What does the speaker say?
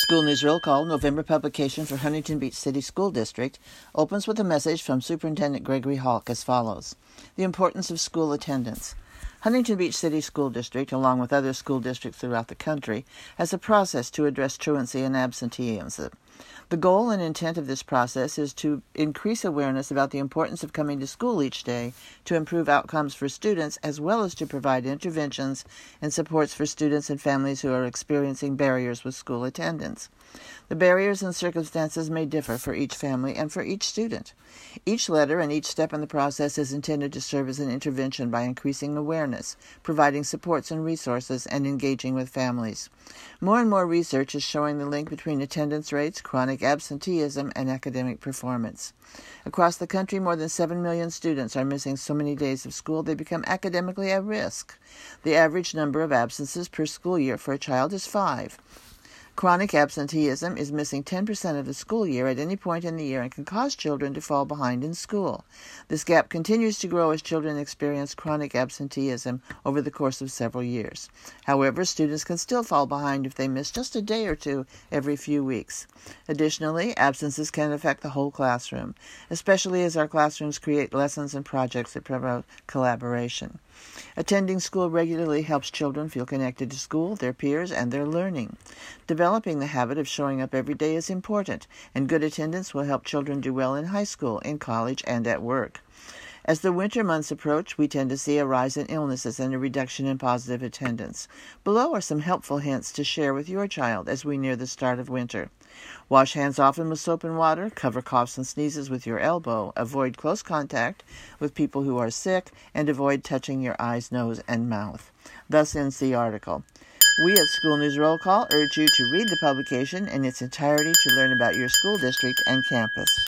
School News Roll Call, November publication for Huntington Beach City School District, opens with a message from Superintendent Gregory Hawk as follows. The importance of school attendance. Huntington Beach City School District, along with other school districts throughout the country, has a process to address truancy and absenteeism. The goal and intent of this process is to increase awareness about the importance of coming to school each day to improve outcomes for students, as well as to provide interventions and supports for students and families who are experiencing barriers with school attendance. The barriers and circumstances may differ for each family and for each student. Each letter and each step in the process is intended to serve as an intervention by increasing awareness, providing supports and resources, and engaging with families. More and more research is showing the link between attendance rates, chronic absenteeism, and academic performance. Across the country, more than 7 million students are missing so many days of school they become academically at risk. The average number of absences per school year for a child is 5. Chronic absenteeism is missing 10% of the school year at any point in the year and can cause children to fall behind in school. This gap continues to grow as children experience chronic absenteeism over the course of several years. However, students can still fall behind if they miss just a day or two every few weeks. Additionally, absences can affect the whole classroom, especially as our classrooms create lessons and projects that promote collaboration. Attending school regularly helps children feel connected to school, their peers, and their learning. Developing the habit of showing up every day is important, and good attendance will help children do well in high school, in college, and at work. As the winter months approach, we tend to see a rise in illnesses and a reduction in positive attendance. Below are some helpful hints to share with your child as we near the start of winter. Wash hands often with soap and water, cover coughs and sneezes with your elbow, avoid close contact with people who are sick, and avoid touching your eyes, nose, and mouth. Thus ends the article. We at School News Roll Call urge you to read the publication in its entirety to learn about your school district and campus.